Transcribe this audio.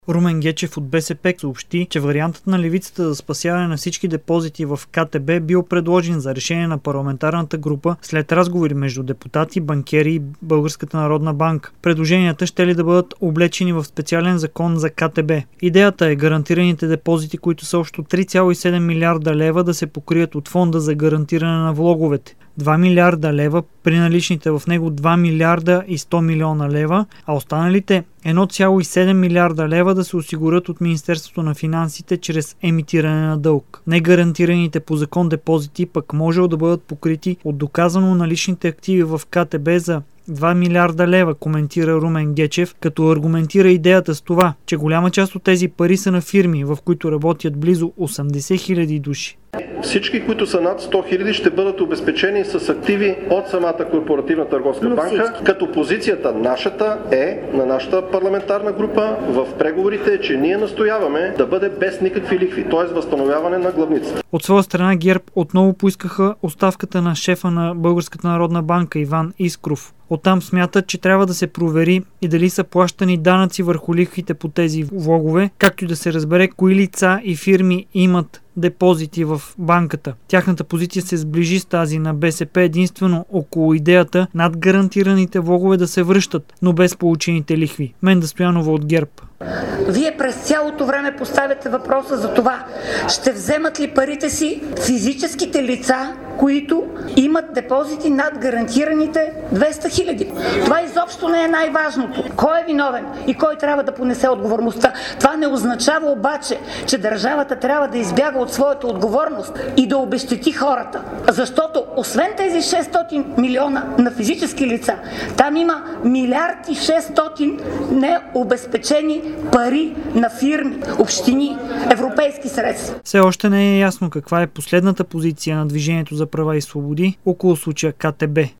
Румен Гечев от БСП съобщи, че вариантът на левицата за спасяване на всички депозити в КТБ бил предложен за решение на парламентарната група след разговори между депутати, банкери и Българската народна банка. Предложенията ще ли да бъдат облечени в специален закон за КТБ. Идеята е гарантираните депозити, които са общо 3,7 милиарда лева, да се покрият от фонда за гарантиране на влоговете. 2 милиарда лева, при наличните в него 2 милиарда и 100 милиона лева, а останалите 1,7 милиарда лева да се осигурят от Министерството на финансите чрез емитиране на дълг. Негарантираните по закон депозити пък може да бъдат покрити от доказано наличните активи в КТБ за 2 милиарда лева, коментира Румен Гечев, като аргументира идеята с това, че голяма част от тези пари са на фирми, в които работят близо 80 хиляди души. Всички, които са над 100 хиляди, ще бъдат обезпечени с активи от самата корпоративна търговска банка, като позицията нашата на нашата парламентарна група в преговорите е, че ние настояваме да бъде без никакви лихви, т.е. възстановяване на главницата. От своя страна ГЕРБ отново поискаха оставката на шефа на Българската народна банка Иван Искров. Оттам смятат, че трябва да се провери и дали са плащани данъци върху лихвите по тези влогове, както и да се разбере кои лица и фирми имат депозити в банката. Тяхната позиция се сближи с тази на БСП единствено около идеята над гарантираните влогове да се връщат, но без получените лихви. Менда Стоянова от ГЕРБ. Вие през цялото време поставяте въпроса за това, ще вземат ли парите си физическите лица, които имат депозити над гарантираните 200 хиляди. Това изобщо не е най-важното. Кой е виновен и кой трябва да понесе отговорността? Това не означава обаче, че държавата трябва да избяга от своята отговорност и да обезщети хората. Защото освен тези 600 милиона на физически лица, там има 1,6 необезпечени пари на фирми, общини, европейски средства. Все още не е ясно каква е последната позиция на Движението за права и свободи около случая КТБ.